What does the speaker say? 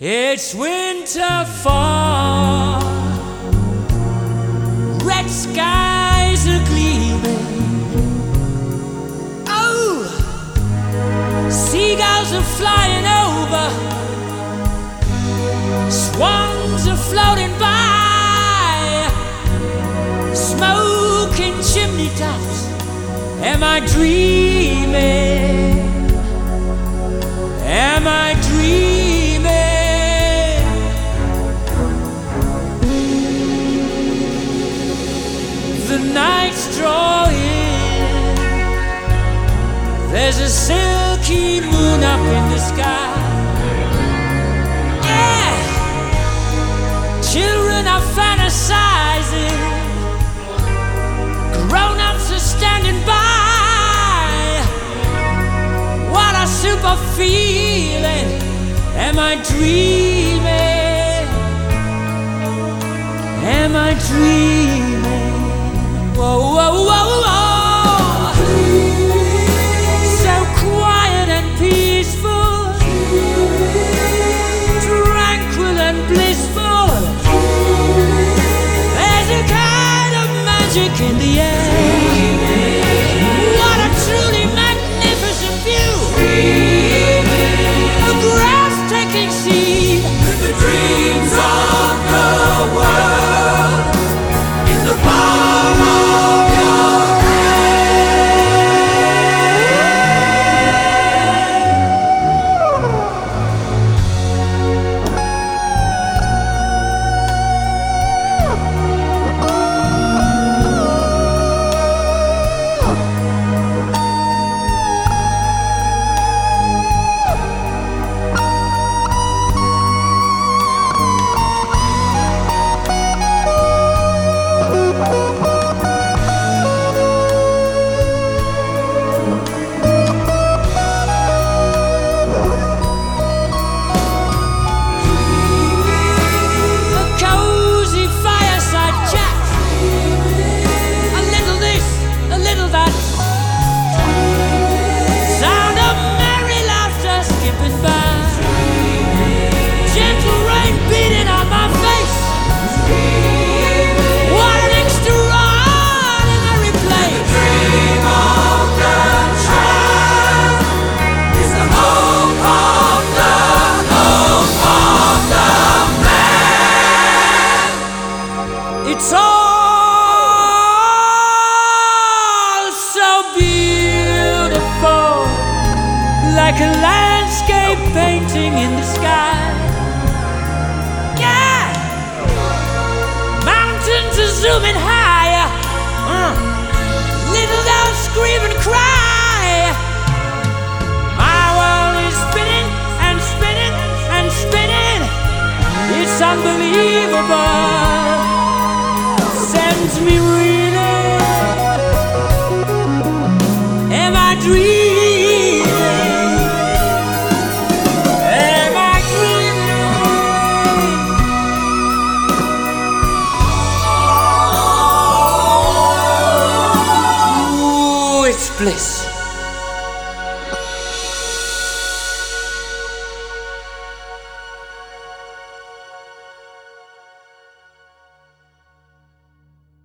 It's winter fall, red skies are gleaming. Oh, seagulls are flying over, swans are floating by, smoking chimney tops. Am I dreaming? Am I dreaming? The night's drawing, there's a silky moon up in the sky. Yeah, children are fantasizing, grown-ups are standing by. What a super feeling. Am I dreaming? Am I dreaming? Whoa, whoa, whoa, whoa. So quiet and peaceful, tranquil and blissful. There's a kind of magic in the air. What a truly magnificent view. A breathtaking scene. The dreams of the world in the palm of your it's all so beautiful, like a landscape painting in the sky. Yeah, mountains are zooming higher, little dogs scream and cry. My world is spinning and spinning and spinning. It's unbelievable. Sends me reeling. Am I dreaming? Am I dreaming? Ooh, it's bliss.